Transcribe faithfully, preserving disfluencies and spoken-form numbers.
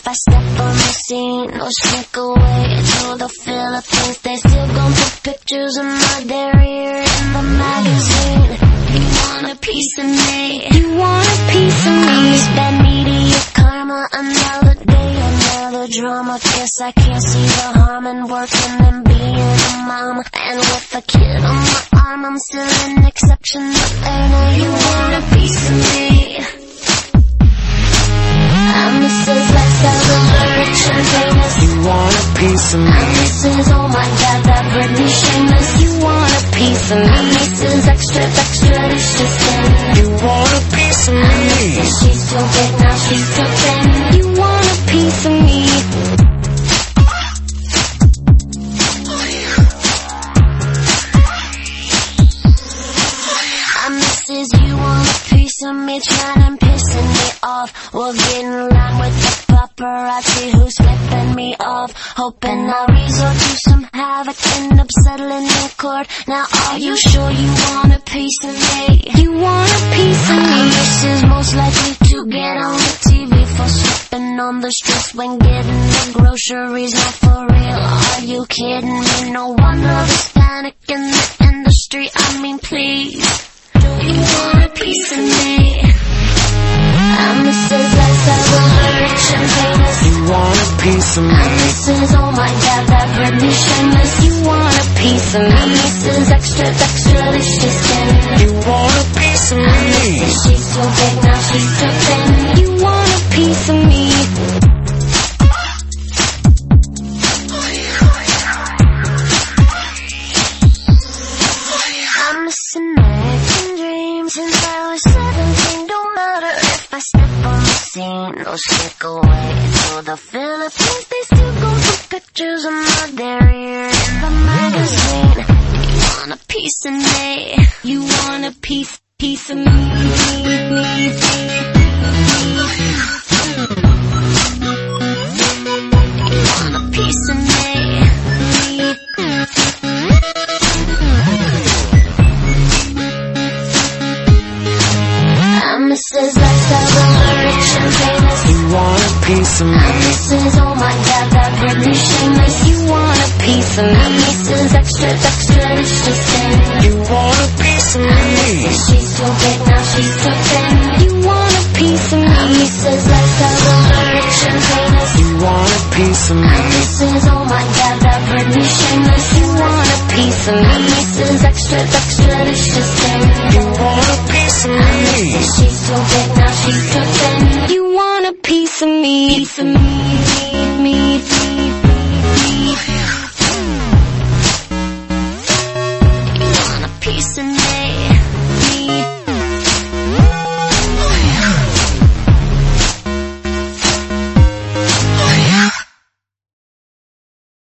I step on the scene or sneak away to the Philippines, they still gon' put pictures of my derriere in the magazine. You want a piece of me? You want a piece of me? It's bad media karma, another day, another drama. Guess I can't see the harm in working and being a mama. And with a kid on my arm, I'm still an exception. And you want a piece of me? I'm Missus Lifestyle, the rich and famous. You want a piece of me? I'm Missus Oh my God, that Britney Shameless. You want a piece of me? I'm Missus Extra, extra, delicious thin. You want a piece of me? Missus She's too big, now she's too thin. You want a piece of me? I'm Missus You want a piece of me? Trying and pissing me off. We'll get in line with the paparazzi who's flipping me off. Hoping I'll resort to some havoc, end up settling in court. Now are you sure you want a piece of me? You want a piece of me? Missus Most likely to get on the T V for slipping on the streets when getting the groceries. Not for real, are you kidding me? No wonder there's panic in the industry. I mean please, you want a piece of me? I'm Missus Lifestyle, the rich and famous. You want a piece of me? I'm Missus Oh my God, that Britney Shameless. You want a piece of me? I'm Missus Extra, extra, delicious skin. You want a piece of me? Missus She's too big, now she's too thin. You want a piece of me? I'm missing American dreams since I was seventeen. Don't matter if I step on the scene or sneak away to the Philippines, they still go for pictures of my derriere in the magazine. You want a piece of me? You want a piece, piece of me? You want a piece of me? I'm Missus Lifestyle, the rich and famous. You want a piece of me? I'm Missus Oh my God, that Britney Shameless. You want a piece of me? I'm Missus Extra, extra, delicious thin. You want a piece of me? Missus She's too big, now she's too thin. You want a piece of me? I'm Missus Lifestyle, the rich and famous. You want a piece of me? I'm Missus Oh my God, that Britney Shameless. You want a piece of me? I'm Missus Extra, extra, delicious